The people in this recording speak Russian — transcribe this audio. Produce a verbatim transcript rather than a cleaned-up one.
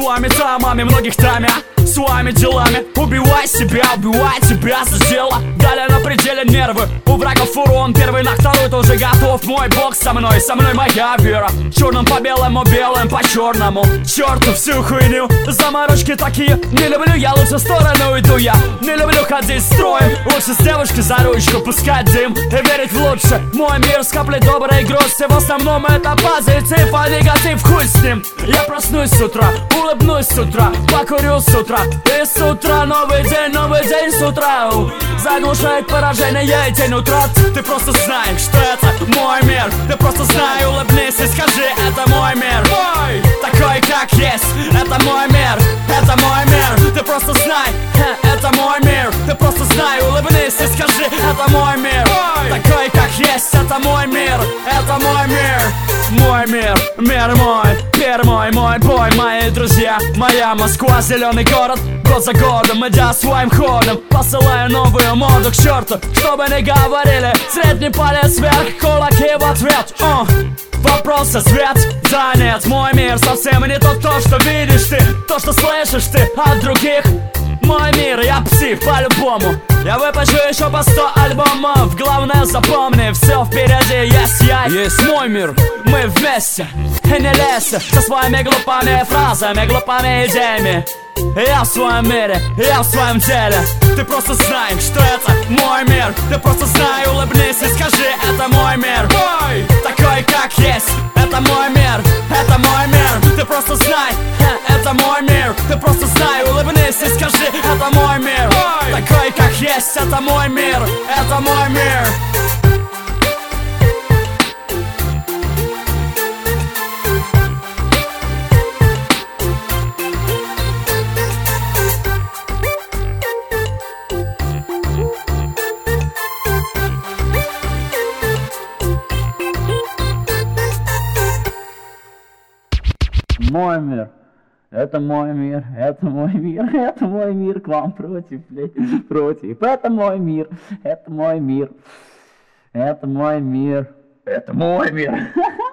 Своими томами многих томя, своими делами. Убивай себя, убивай тебя за дело. Далее на пределе нервы, у врагов урон. Первый на второй тоже готов. Мой бог со мной, со мной моя вера. Черным по белому, белым по черному. Черту всю хуйню, заморочки такие. Не люблю я, лучше в сторону иду я. Не люблю ходить строем, лучше с девушкой за ручку пускать дым и верить в лучше. Мой мир с каплей доброй грусти. В основном это позитив, а негатив хуй с ним. Я проснусь с утра, улыбнусь с утра, покурю с утра. И с утра новый день, новый день с утра. Заглушает поражение и тень утрат. Ты просто знаешь, что это мой мир. Ты просто знай, улыбнись и скажи, это мой мир. Мой, такой как есть, это мой мир. Это мой мир, ты просто знай, это мой мир. Ты просто знай, улыбнись и скажи, это мой мир. Такой как есть, это мой мир. Это мой мир. Мой мир, мир мой, мир мой, мой бой, мои друзья. Моя Москва, зеленый город. Год за годом, идя своим ходом, посылаю новую моду к черту. Что бы ни говорили, средний палец вверх, кулаки в ответ. О, вопрос ответ, да нет, мой мир совсем не то, то, что видишь ты, то, что слышишь ты от других. Мой мир, я псих по-любому. Я выпущу еще по сто альбомов. Главное запомни, все впереди есть я. Есть мой мир, мы вместе. И не лезь со своими глупыми фразами, глупыми идеями. Я в своем мире, я в своем теле. Ты просто знаешь, что это мой мир. Ты просто знай, улыбнись и скажи, это мой мир. Мой, такой как есть, это мой мир. Это мой мир, ты просто знай, это мой мир. Ты просто знай, улыбнись и скажи, это мой мир. Такой как есть, это мой мир. Это мой мир. Мой мир, это мой мир, это мой мир, это мой мир, к вам против, блядь, против. Это мой мир, это мой мир, это мой мир, это мой мир.